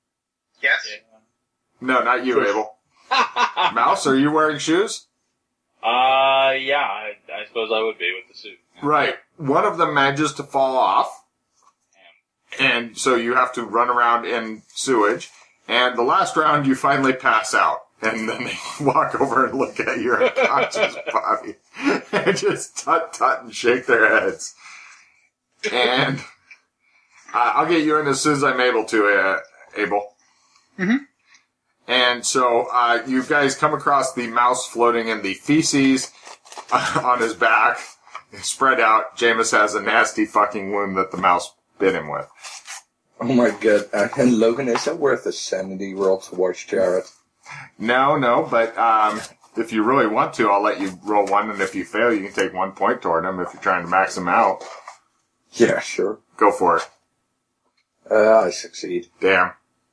Yes. No, not you, Abel. Mouse, are you wearing shoes? Uh, yeah, I, I suppose I would be with the suit. Right. One of them manages to fall off, and so you have to run around in sewage. And the last round, you finally pass out. And then they walk over and look at your unconscious body and just tut-tut and shake their heads. And uh, I'll get you in as soon as I'm able to, uh, Abel. Mm-hmm. And so uh, you guys come across the mouse floating in the feces uh, on his back. Spread out. Jameis has a nasty fucking wound that the mouse bit him with. Oh my god. Uh, and Logan, is that worth a sanity roll to watch Jared? No, no, but um, if you really want to, I'll let you roll one, and if you fail, you can take one point toward him if you're trying to max him out. Yeah, sure. Go for it. Uh, I succeed. Damn.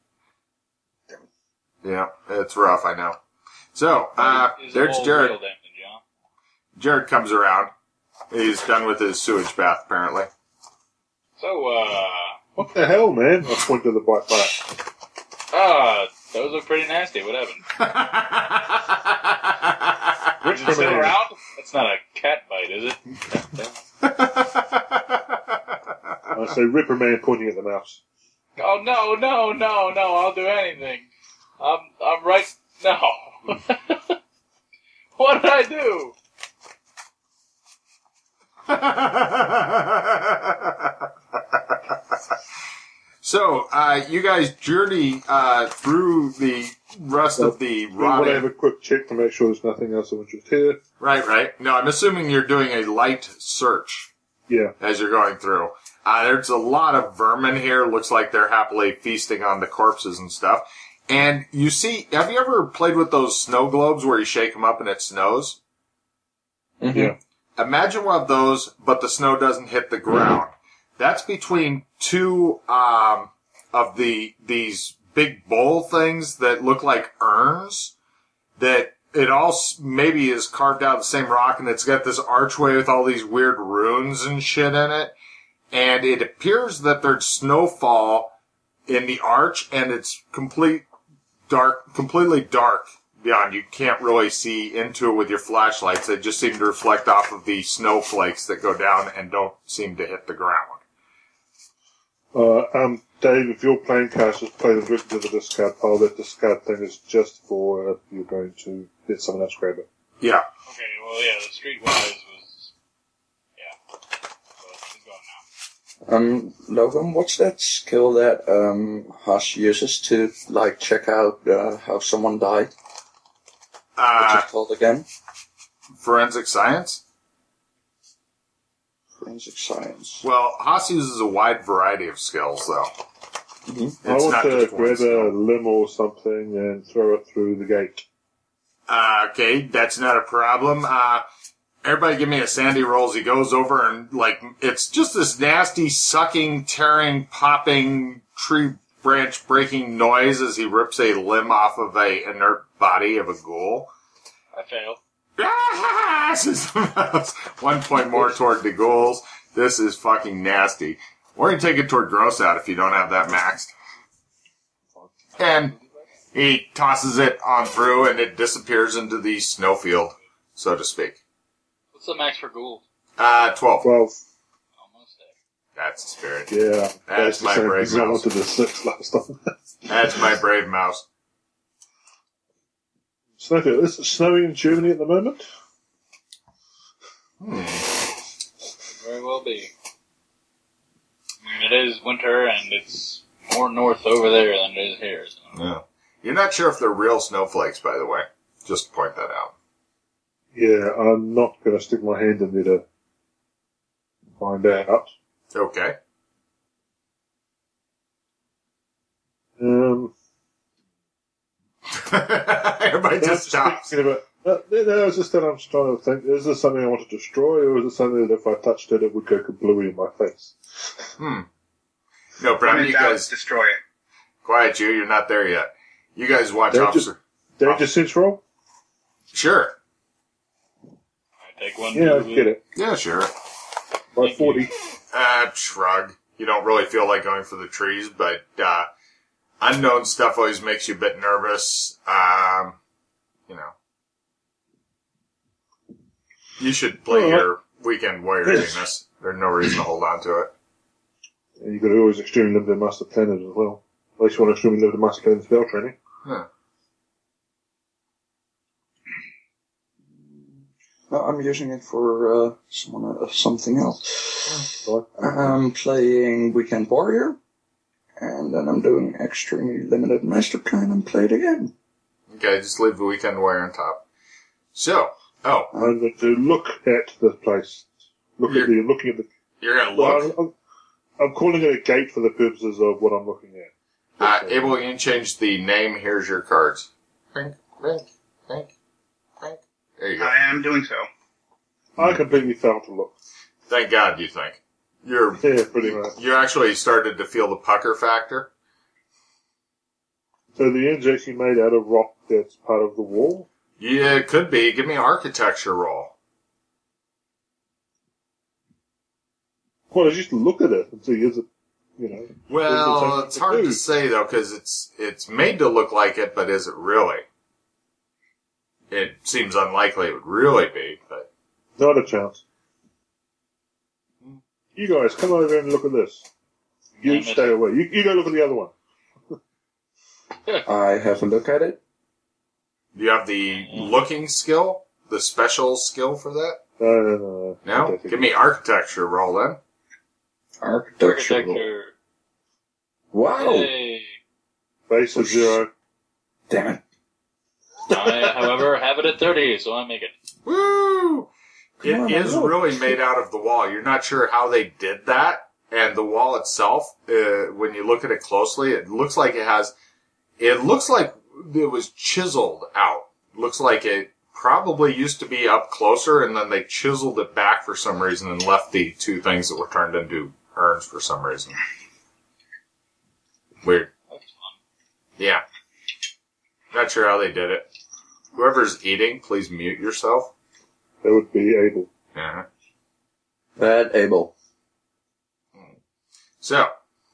Yeah, it's rough, I know. So, uh, Is there's all Jared. real damage, John. Jared comes around. He's done with his sewage bath, apparently. So, uh, What the hell, man? I point to the bite mark. uh, those look pretty nasty. What happened? Is it still around? That's not a cat bite, is it? I say Ripperman pointing at the mouse. Oh, no, no, no, no, I'll do anything. I'm, I'm right, no. What did I do? So, uh, you guys journey uh, through the rest of the We want to have rotting. a quick check to make sure there's nothing else of interest here. Right, right. No, I'm assuming you're doing a light search Yeah. as you're going through. Uh, there's a lot of vermin here. Looks like they're happily feasting on the corpses and stuff. And you see, have you ever played with those snow globes where you shake them up and it snows? Mm-hmm. Yeah. Imagine one of those, but the snow doesn't hit the ground. That's between two um, of the these big bowl things that look like urns. That it all s- maybe is carved out of the same rock, and it's got this archway with all these weird runes and shit in it. And it appears that there's snowfall in the arch, and it's complete dark, completely dark beyond. You can't really see into it with your flashlights. They just seem to reflect off of the snowflakes that go down and don't seem to hit the ground. Uh, um, Dave, if you're playing casters, play them directly to the discard pile. That discard thing is just for if you're going to let someone else grab it. Yeah. Okay, well, yeah, the streetwise was, yeah. So it's gone now. Um, Logan, what's that skill that, um, Hush uses to, like, check out, uh, how someone died? Uh, What's it called again? forensic science? Forensic science. Well, Haas uses a wide variety of skills, though. Mm-hmm. It's I want not to just one grab a skill. limb or something and throw it through the gate. Uh, okay, that's not a problem. Uh, everybody give me a Sandy rolls. He goes over and, like, it's just this nasty sucking, tearing, popping, tree branch breaking noise as he rips a limb off of a inert body of a ghoul. I failed. Ah, says the mouse. One point more toward the ghouls. This is fucking nasty. Or you can take it toward gross out if you don't have that maxed. And he tosses it on through and it disappears into the snowfield, so to speak. What's the max for ghouls? Uh, twelve. Twelve. Almost there. That's the spirit. Yeah. That's the my same brave as I mouse. wanted a six last time. That's my brave mouse. Snowfield. Is it snowing in Germany at the moment? Hmm. Very well be. I mean, it is winter and it's more north over there than it is here. So. Yeah. You're not sure if they're real snowflakes, by the way. Just to point that out. Yeah, I'm not going to stick my hand in there to find out. Okay. Um, Everybody just stops. thinking about, uh, no, no, it's just that I'm just trying to think, is this something I want to destroy, or is it something that if I touched it, it would go kablooey in my face? Hmm. No When problem. in You doubt, guys, destroy it. quiet you. You're not there yet. You guys watch Danger- Officer. Danger sense roll? Sure. I take one. Yeah, I to- get it. Yeah, sure. By forty. Uh, shrug. You don't really feel like going for the trees, but, uh, unknown stuff always makes you a bit nervous. Um, you know. You should play All right. your weekend warrior Venus. There's no reason to hold on to it. And you've got to always extremely limited master planners as well. Unless you want extremely limited master planner spell training. Huh. No, I'm using it for uh, someone, uh, something else. Right. I'm playing Weekend Warrior, and then I'm doing extremely limited master plan and play it again. Okay, just leave the weekend warrior on top. So, oh, I'm going to look at the place. Look at You're- the, looking at the, you're gonna well, look. I'm, I'm calling it a gate for the purposes of what I'm looking at. Uh, Abel, you can change the name. Here's your cards. Think, think, think, think. There you go. I am doing so. I completely failed to look. Thank God, you think. You're, Yeah, pretty much. you actually started to feel the pucker factor. So the end's actually made out of rock that's part of the wall. Yeah, it could be. Give me an architecture roll. Well, I just look at it and see, is it, you know... Well, is it it's something hard do? to say though, because it's it's made to look like it, but is it really? It seems unlikely it would really be, but Not a chance. You guys, come over and look at this. You Damn it. stay away. You, you go look at the other one. I have a look at it. do you have the looking skill, the special skill for that? No, no, no. I No, don't think give me architecture roll then. Architecture. Architecture. Wow! Yay. Base of zero. Damn it. I, however, have it at thirty, so I make it. Woo! It Come on, is look. really made out of the wall. You're not sure how they did that, and the wall itself, uh, when you look at it closely, it looks like it has. It looks like it was chiseled out. Looks like it probably used to be up closer, and then they chiseled it back for some reason and left the two things that were turned into urns for some reason. Weird. That's fun. Yeah. Not sure how they did it. Whoever's eating, please mute yourself. That would be able. Uh-huh. Bad Abel. So.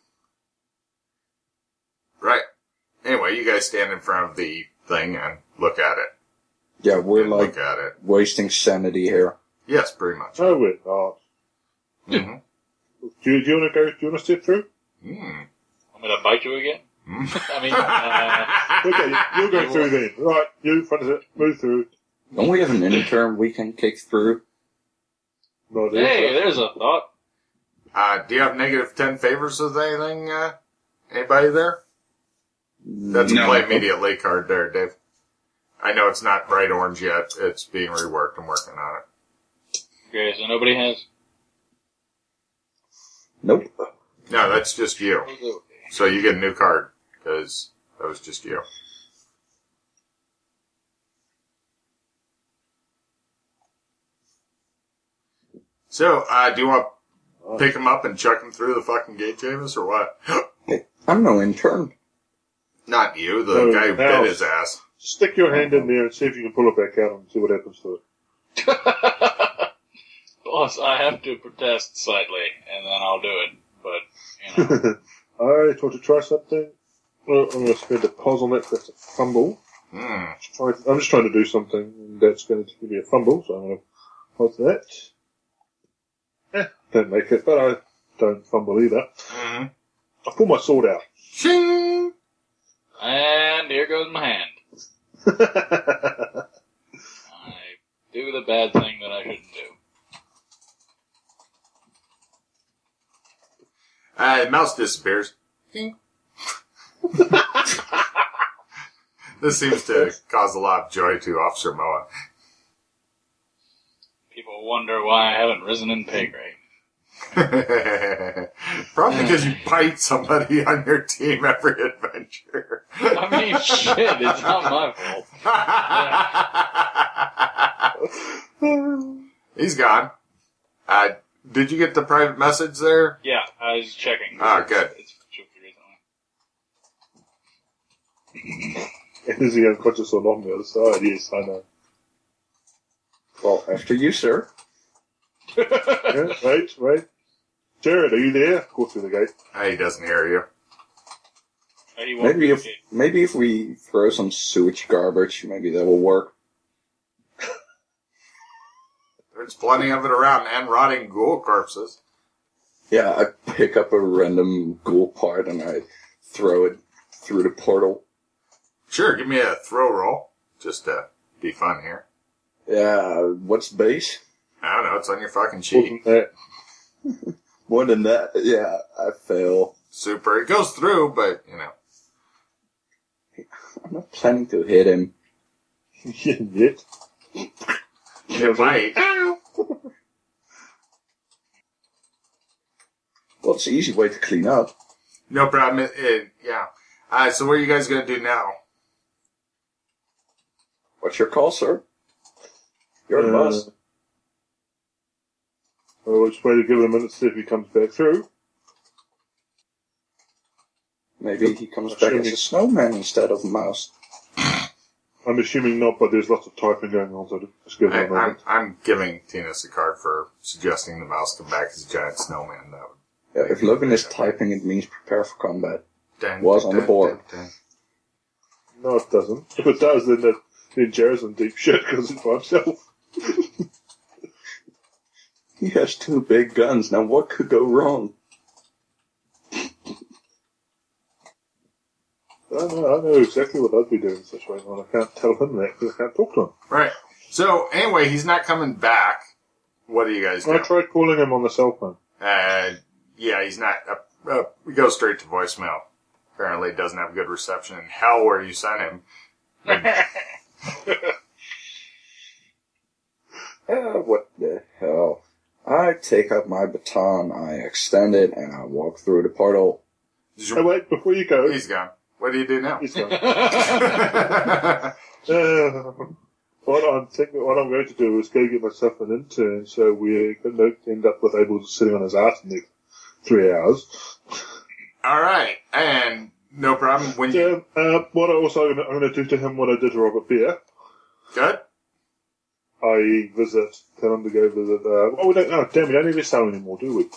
Right. Anyway, you guys stand in front of the thing and look at it. Yeah, we're And like look at it. wasting sanity here. Yes, pretty much. No, we're not. Mm-hmm. Do you, do you want to go? Do you want to step through? Mm. I'm gonna bite you again? Mm. I mean, uh, Okay, you'll go through then. Right, you, front of it, move through. Don't we have an intern we can kick through? Not hey, there's a thought. Uh, do you have negative ten favors with anything, uh, anybody there? That's a No. play immediately card there, Dave. I know it's not bright orange yet. It's being reworked. I'm working on it. Okay, so nobody has. Nope. No, that's just you. So you get a new card, because that was just you. So, uh, do you want to pick him up and chuck him through the fucking gate, James, or what? Hey, I'm no intern. Not you, the No, guy who House. bit his ass. Stick your hand in there and see if you can pull it back out and see what happens to it. Boss, I have to protest slightly, and then I'll do it. But, you know. Alright, want to try something? Well, I'm going to spend a pause on that. That's a fumble. Hmm. Try- I'm just trying to do something, and that's going to give me a fumble, so I'm going to pause that. Eh, don't make it, but I don't fumble either. Mm-hmm. I pull my sword out. Shing! And here goes my hand. I do the bad thing that I shouldn't do. Uh, the mouse disappears. Ding. This seems to cause a lot of joy to Officer Moa. People wonder why I haven't risen in pay grade. Probably because you bite somebody on your team every adventure. I mean, shit, it's not my fault. He's gone. Uh, did you get the private message there? Yeah, I was checking. Ah, good. It's chipped recently. Is he unconscious or not on the other side? Yes, I know. Well, after you, sir. Yeah, wait, wait. Jared, are you there? Go through the gate. Uh, he doesn't hear you. Oh, he won't Maybe if communicate. maybe if we throw some sewage garbage, maybe that will work. There's plenty of it around, and rotting ghoul corpses. Yeah, I pick up a random ghoul part and I throw it through the portal. Sure, give me a throw roll, just to be fun here. Yeah, what's base? I don't know, it's on your fucking sheet. Wasn't that? More than that, yeah, I fail. Super. It goes through, but, you know. I'm not planning to hit him. Yet. It might. Well, it's an easy way to clean up. No problem. It, it, yeah. Uh, so what are you guys going to do now? What's your call, sir? You're the Uh, boss. I'll just wait to give it a minute to see if he comes back through. Maybe he comes back as a snowman instead of a mouse. I'm assuming not, but there's lots of typing going on, so just give it I, a I'm, moment. I'm giving Tinas a card for suggesting the mouse come back as a giant snowman. That would Yeah, if Logan is typing, it means prepare for combat. dun, Was dun, on the dun, board. dun, dun. No, it doesn't. If it does, then, the, then Jared's in deep shit because it's by himself. He has two big guns, now what could go wrong? I know, I know exactly what I'd be doing in such a way, and I can't tell him that because I can't talk to him. Right. So, anyway, he's not coming back. What do you guys do? I tried calling him on the cell phone. Uh, yeah, he's not. Uh, uh, we go straight to voicemail. Apparently, it doesn't have good reception in hell where you sent him. Uh, what the hell? I take up my baton, I extend it, and I walk through the portal. Oh, wait, before you go. He's gone. What do you do now? He's gone. uh, what I'm thinking, what I'm going to do is go get myself an intern, so we're going to end up with Abel sitting on his ass in the next three hours. All right, and no problem. When you So, uh, what I also I'm going to do to him what I did to Robert Beer. good, I visit, tell him to go visit. Uh, oh, we don't. Oh, damn, we don't need this cell anymore, do we?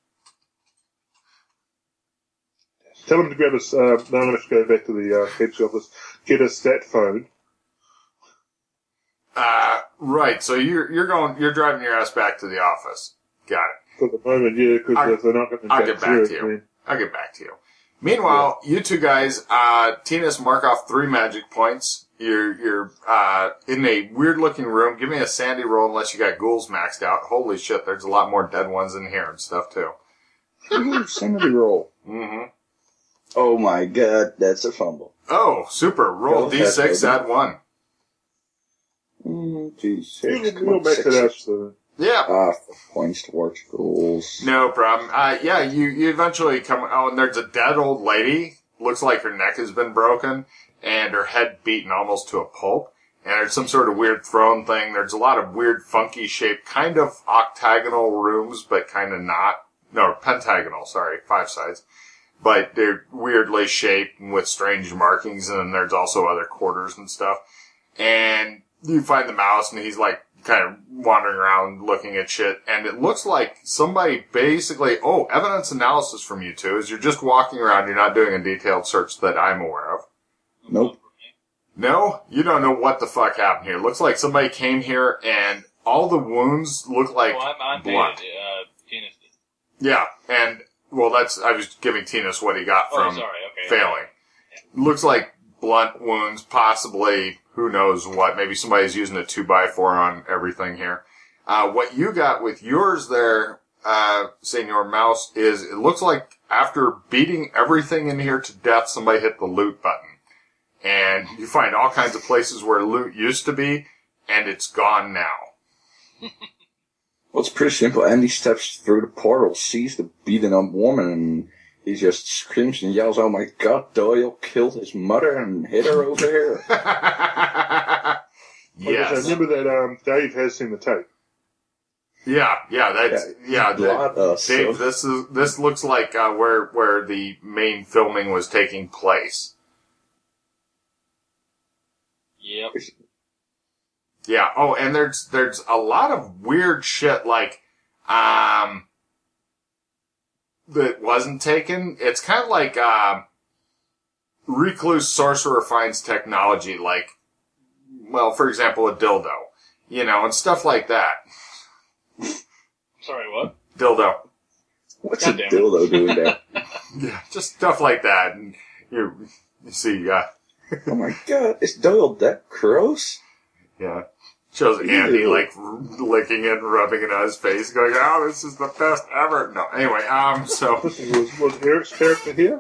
Tell him to grab us. Uh, no, I'm going to have to go back to the uh, head office, get a stat phone. uh, right. So you're you're going, you're driving your ass back to the office. Got it. For the moment, yeah, because I'll- if they're not going to I'll get back to you. I'll get back to you. Meanwhile, you two guys, uh, Tinas, mark off three magic points. You're, you're, uh, in a weird looking room. Give me a sandy roll unless you got ghouls maxed out. Holy shit, there's a lot more dead ones in here and stuff too. Ooh, sanity roll. Mm-hmm. Oh my god, that's a fumble. Oh, super. Roll Go D ahead, six, Logan. add one. Mm, geez, We'll, six, come we'll on, make six, it out six. soon. Yeah. Ah, four points towards goals. No problem. Uh, yeah, you, you eventually come, oh, and there's a dead old lady. Looks like her neck has been broken and her head beaten almost to a pulp. And there's some sort of weird throne thing. There's a lot of weird, funky shaped, kind of octagonal rooms, but kind of not. No, pentagonal, sorry, five sides. But they're weirdly shaped and with strange markings, and then there's also other quarters and stuff. And you find the mouse, and he's like kind of wandering around looking at shit, and it looks like somebody basically, oh, evidence analysis from you two is you're just walking around, you're not doing a detailed search that I'm aware of. Nope. No, you don't know what the fuck happened here. Looks like somebody came here and all the wounds look like well, I'm, I'm blunt. painted. Uh, Tinas did. Yeah, and well, that's I was giving Tinas what he got Oh, from sorry. Okay. failing. Looks like blunt wounds, possibly who knows what. Maybe somebody's using a two by four on everything here. Uh, what you got with yours there, uh, Senor Mouse, is it looks like after beating everything in here to death, somebody hit the loot button. And you find all kinds of places where loot used to be, and it's gone now. Well, it's pretty simple. Andy steps through the portal, sees the beaten up woman, and he just screams and yells, "Oh my god, Doyle killed his mother and hit her over here." Yes. I Yes. remember that um, Dave has seen the tape. Yeah, yeah, that's, yeah, Blood that, us, Dave, so- this is, this looks like, uh, where, where the main filming was taking place. Yep. Yeah. Oh, and there's there's a lot of weird shit like um that wasn't taken. It's kind of like uh, recluse sorcerer finds technology, like well, for example, a dildo, you know, and stuff like that. Sorry, what? Dildo. What's God a damn it. dildo doing there? Yeah, just stuff like that. And you, you see, uh, Oh my god, is Doyle that gross? yeah. Shows Andy, Ew. like, r- licking it and rubbing it on his face, going, oh, this is the best ever. No, anyway, um, so. was, was Eric's character here?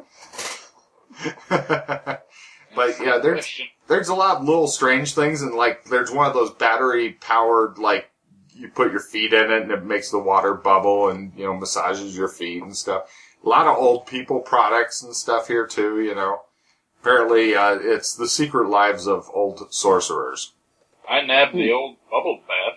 But, yeah, there's, Question. there's a lot of little strange things, and, like, there's one of those battery-powered, like, you put your feet in it, and it makes the water bubble, and, you know, massages your feet and stuff. A lot of old people products and stuff here, too, you know. Apparently, uh, it's the secret lives of old sorcerers. I nabbed the old bubble bath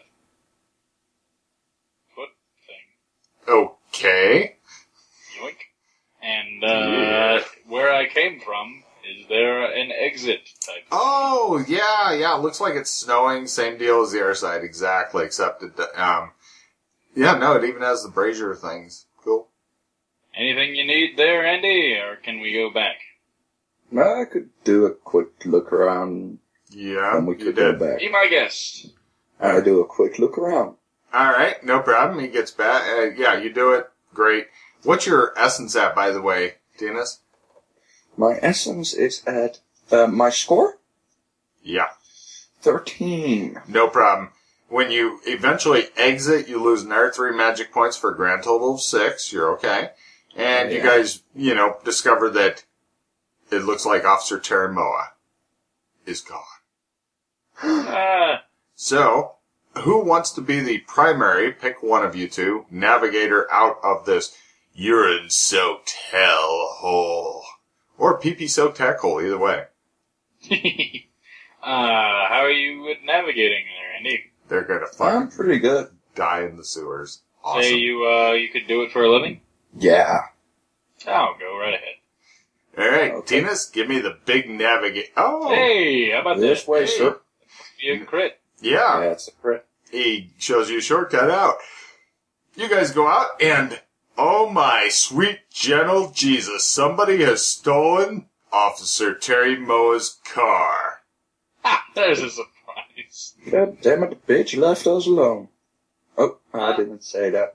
foot thing. Okay. Yoink. And, uh, where I came from, is there an exit type? Oh, yeah, yeah, looks like it's snowing. Same deal as the other side, exactly, except it, um, yeah, no, it even has the brazier things. Cool. Anything you need there, Andy, or can we go back? I could do a quick look around Yeah, and we you could go did. back. Be my guest. I do a quick look around. Alright, no problem. He gets back. Uh, yeah, you do it. Great. What's your essence at, by the way, Dinas? My essence is at, uh, my score? Yeah, thirteen. no problem. When you eventually exit, you lose another three magic points for a grand total of six. You're okay. And you Yeah. guys, you know, discover that it looks like Officer Terimoa is gone. Ah, So, who wants to be the primary, pick one of you two, navigator out of this urine-soaked hellhole? Or pee-pee soaked heck hole, either way. uh, how are you with navigating there, Andy? They're gonna I'm fucking pretty good. die in the sewers. Awesome. Say you, uh, you could do it for a living? Yeah. Oh, go right ahead. Alright, Okay. Tinas, give me the big navigate. Oh! Hey, how about This this? way, Hey. sir. Be a crit. Yeah, That's a crit. he shows you a shortcut out. You guys go out and, oh my sweet gentle Jesus, somebody has stolen Officer Terry Moa's car. Ha! There's a surprise. God damn it, the bitch left us alone. Oh, I didn't say that.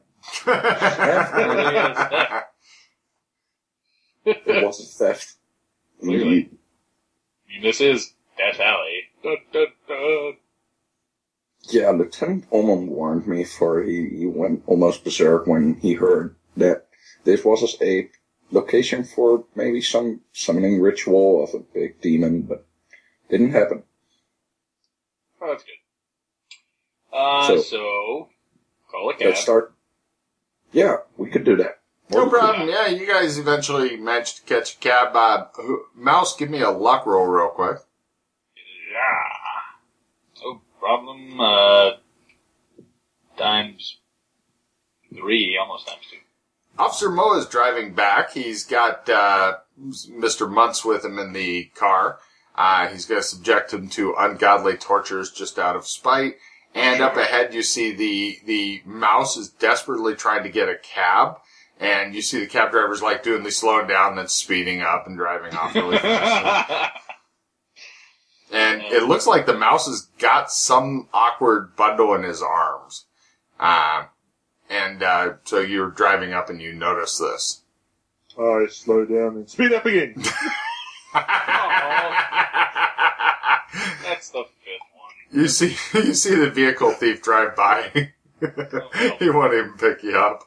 It was a theft. Clearly. I mean, this is Death Alley. Dun, dun, dun. Yeah, Lieutenant Ullman warned me, for he, he went almost berserk when he heard that this was a location for maybe some summoning ritual of a big demon, but didn't happen. Oh, that's good. Uh, So- so, call a cab. Let's start. Yeah, we could do that. No problem. Yeah, you guys eventually managed to catch a cab. Uh, who- Mouse, give me a luck roll real quick. Yeah. No problem. Uh, times three, almost times two. Officer Moa is driving back. He's got uh, Mister Muntz with him in the car. Uh, he's going to subject him to ungodly tortures just out of spite. And up ahead, you see the the mouse is desperately trying to get a cab. And you see the cab driver's like doing the slowing down and then speeding up and driving off really fast. And it looks like the mouse has got some awkward bundle in his arms. Uh, and uh, so you're driving up and you notice this. I slow down and speed up again. That's the fifth one. You see, you see the vehicle thief drive by. He won't even pick you up.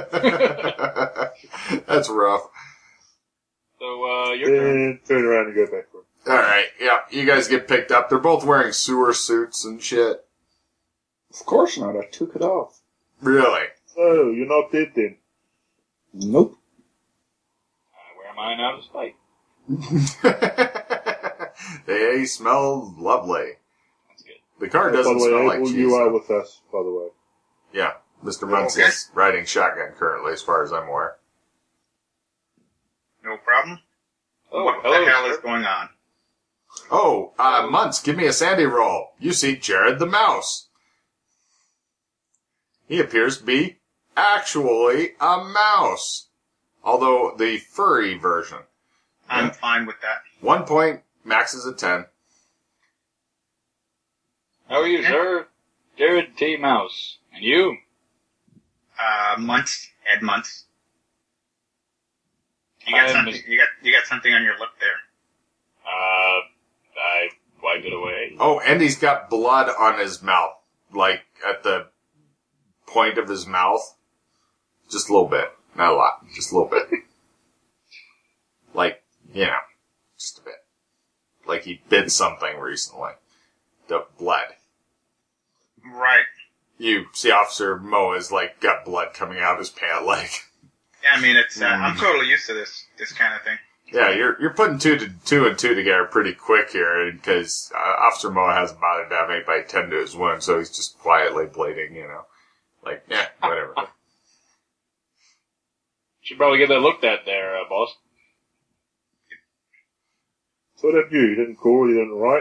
That's rough. So, uh, your turn. And turn around and go back for it. All right, yeah, you guys get picked up. They're both wearing sewer suits and shit. Of course not, I took it off. Really? Oh, you're not dead then. Nope. I wear mine out of spite. They smell lovely. That's good. The car by doesn't the way, smell like Abel, cheese. you are though. with us, by the way. Yeah, Mister Muntz Okay. is riding shotgun currently, as far as I'm aware. No problem. Oh, what hello, the hell sir. is going on? Oh, uh, Muntz, give me a Sandy roll. You see Jared the Mouse. He appears to be actually a mouse. Although the furry version. I'm fine with that. One point, max is a ten. How are you, sir? Jared T. Mouse. And you? Uh, months. Ed months. You got I'm something. mis- You got you got something on your lip there. Uh, I wipe it away. Oh, and he's got blood on his mouth, like at the point of his mouth. Just a little bit, not a lot, just a little bit. Like, you know, just a bit. Like he bit something recently. The blood. Right. You see Officer Mo is like got blood coming out of his pant leg. Yeah, I mean, it's. Uh, Mm. I'm totally used to this this kind of thing. Yeah, you're you're putting two to two and two together pretty quick here, because uh, Officer Mo hasn't bothered to have anybody tend to his wound, so he's just quietly bleeding, you know. Like, yeah, whatever. Should probably get that looked at there, uh, boss. So what about you? You didn't call, you didn't write?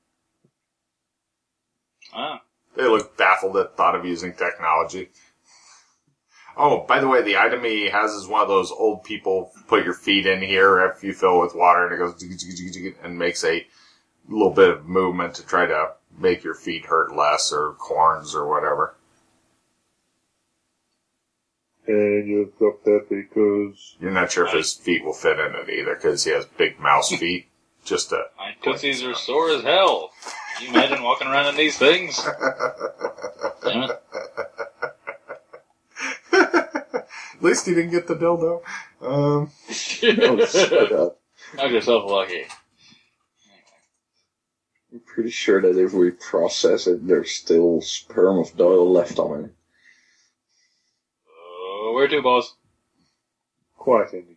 Ah. They look baffled at the thought of using technology. Oh, by the way, the item he has is one of those old people put your feet in here after you fill it with water, and it goes jig, jig, jig, jig, and makes a little bit of movement to try to make your feet hurt less, or corns, or whatever. And you've got that because... You're not sure if his feet will fit in it either, because he has big mouse feet. Just a... My tootsies are sore as hell. Can you imagine walking around in these things? Damn it. At least he didn't get the dildo. Um, Oh, shut up. Knock yourself lucky. I'm pretty sure that if we process it, there's still sperm of Doyle left on it. Oh, where to, boss? Quiet ending.